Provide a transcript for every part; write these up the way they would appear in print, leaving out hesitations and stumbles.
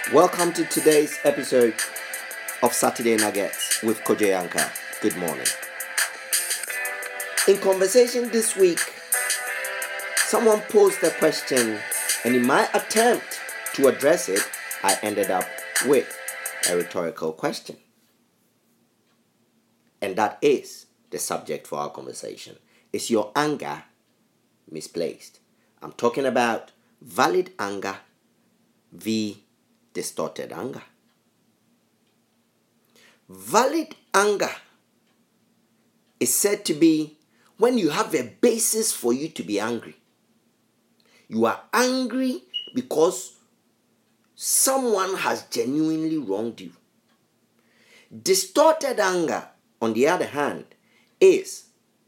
Welcome to today's episode of Saturday Nuggets with Kojo Yanka. Good morning. In conversation this week, someone posed a question, and in my attempt to address it, I ended up with a rhetorical question. And that is the subject for our conversation. Is your anger misplaced? I'm talking about valid anger v. distorted anger. Valid anger is said to be when you have a basis for you to be angry. You are angry because someone has genuinely wronged you. Distorted anger, on the other hand, is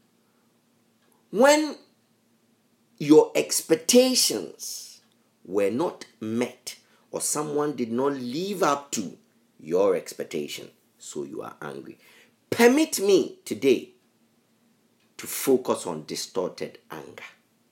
when your expectations were not met or someone did not live up to your expectation, so you are angry. Permit me today to focus on distorted anger.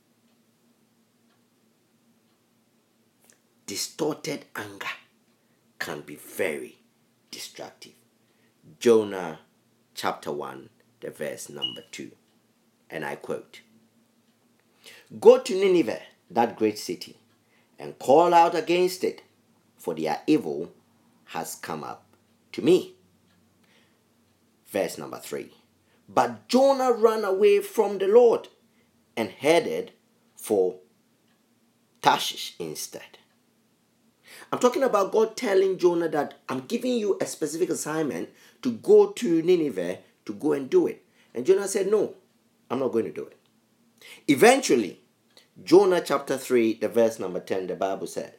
Distorted anger can be very destructive. Jonah chapter 1, the verse number 2. And I quote, "Go to Nineveh, that great city, and call out against it, for their evil has come up to me." Verse number 3. But Jonah ran away from the Lord and headed for Tarshish instead. I'm talking about God telling Jonah that I'm giving you a specific assignment to go to Nineveh to go and do it. And Jonah said, no, I'm not going to do it. Eventually, Jonah chapter 3, the verse number 10, the Bible said,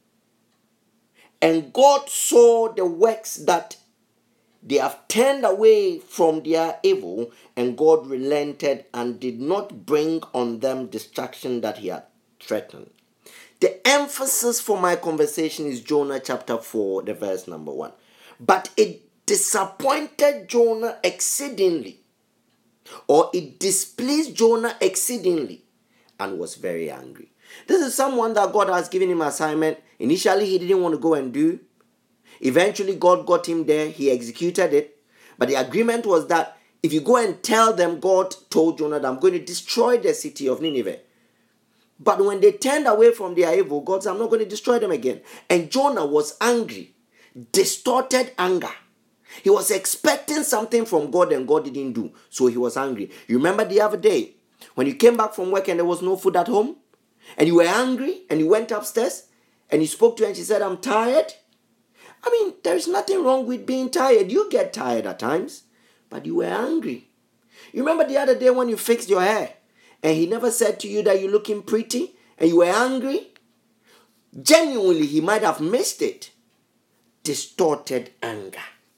"And God saw the works that they have turned away from their evil, and God relented and did not bring on them destruction that he had threatened." The emphasis for my conversation is Jonah chapter 4, the verse number 1. But it disappointed Jonah exceedingly, or it displeased Jonah exceedingly, and was very angry. This is someone that God has given him an assignment. Initially, he didn't want to go and do. Eventually, God got him there. He executed it. But the agreement was that if you go and tell them, God told Jonah that I'm going to destroy the city of Nineveh. But when they turned away from their evil, God said, I'm not going to destroy them again. And Jonah was angry. Distorted anger. He was expecting something from God and God didn't do. So he was angry. You remember the other day when you came back from work and there was no food at home? And you were angry and you went upstairs and you spoke to her and she said, I'm tired. I mean, there's nothing wrong with being tired. You get tired at times. But you were angry. You remember the other day when you fixed your hair and he never said to you that you're looking pretty and you were angry? Genuinely, he might have missed it. Distorted anger.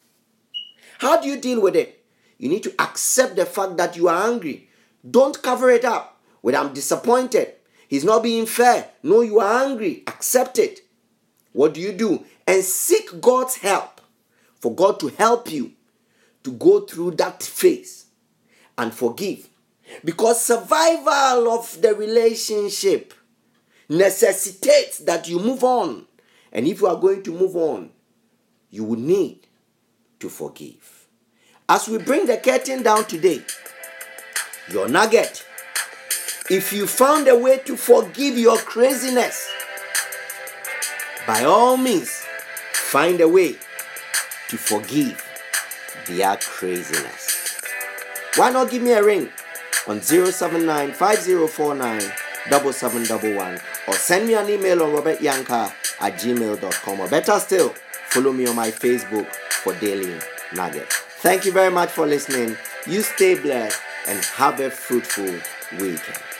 How do you deal with it? You need to accept the fact that you are angry. Don't cover it up with I'm disappointed. He's not being fair. No, you are angry. Accept it. What do? And seek God's help for God to help you to go through that phase and forgive. Because survival of the relationship necessitates that you move on. And if you are going to move on, you will need to forgive. As we bring the curtain down today, your nugget, if you found a way to forgive your craziness, by all means, find a way to forgive their craziness. Why not give me a ring on 079-5049-7711 or send me an email on robertyanka@gmail.com, or better still, follow me on my Facebook for daily nuggets. Thank you very much for listening. You stay blessed and have a fruitful weekend.